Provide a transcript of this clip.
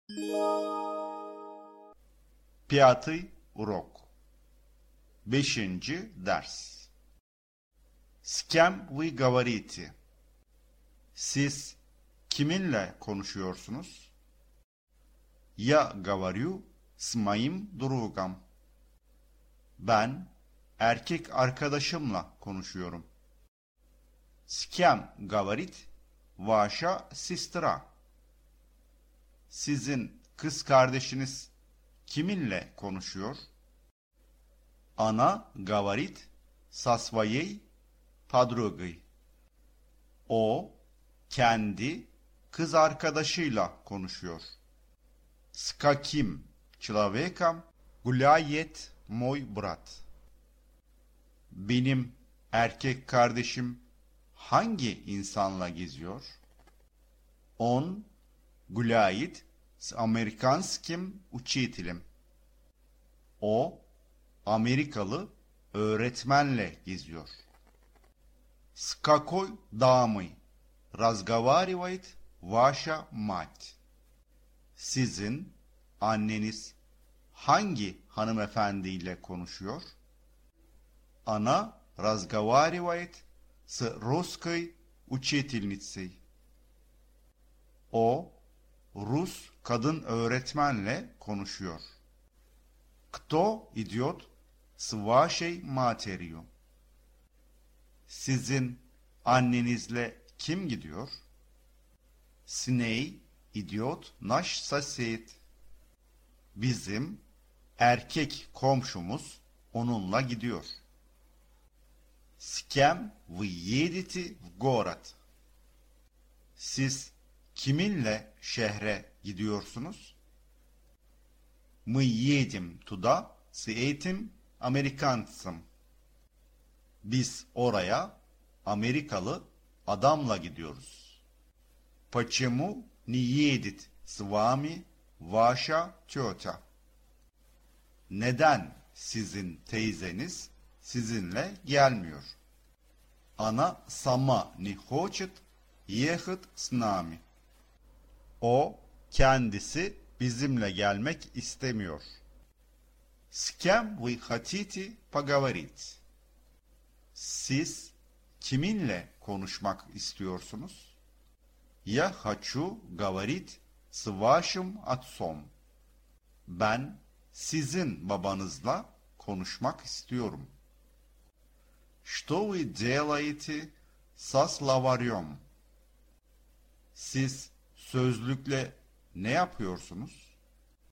Пятый урок. 5. ders. С кем вы говорите? Siz kiminle konuşuyorsunuz? Я говорю с моим другом. Ben erkek arkadaşımla konuşuyorum. С кем говорит ваша сестра? Sizin kız kardeşiniz kiminle konuşuyor? Она говорит со своей подругой. O kendi kız arkadaşıyla konuşuyor. С каким человеком гуляет мой брат? Benim erkek kardeşim hangi insanla geziyor? Он гуляет с американским учителем. O Amerikalı öğretmenle geziyor. С какой дамой разговаривает ваша мать? Sizin anneniz hangi hanımefendiyle konuşuyor? Она разговаривает с русской учительницей. O Rus kadın öğretmenle konuşuyor. Кто идет с вашей матерью? Sizin annenizle kim gidiyor? С ней идет наш сосед. Bizim erkek komşumuz onunla gidiyor. С кем вы едете в город? Siz kiminle şehre gidiyorsunuz? Мы едем туда с этим американцем. Biz oraya Amerikalı adamla gidiyoruz. Почему не едет с вами ваша тетя? Neden sizin teyzeniz sizinle gelmiyor? Она сама не хочет ехать с нами. O kendisi bizimle gelmek istemiyor. С кем вы хотите поговорить? Siz kiminle konuşmak istiyorsunuz? Я хочу говорить с вашим отцом. Ben sizin babanızla konuşmak istiyorum. Что вы делаете со словарем? Siz sözlükle ne yapıyorsunuz?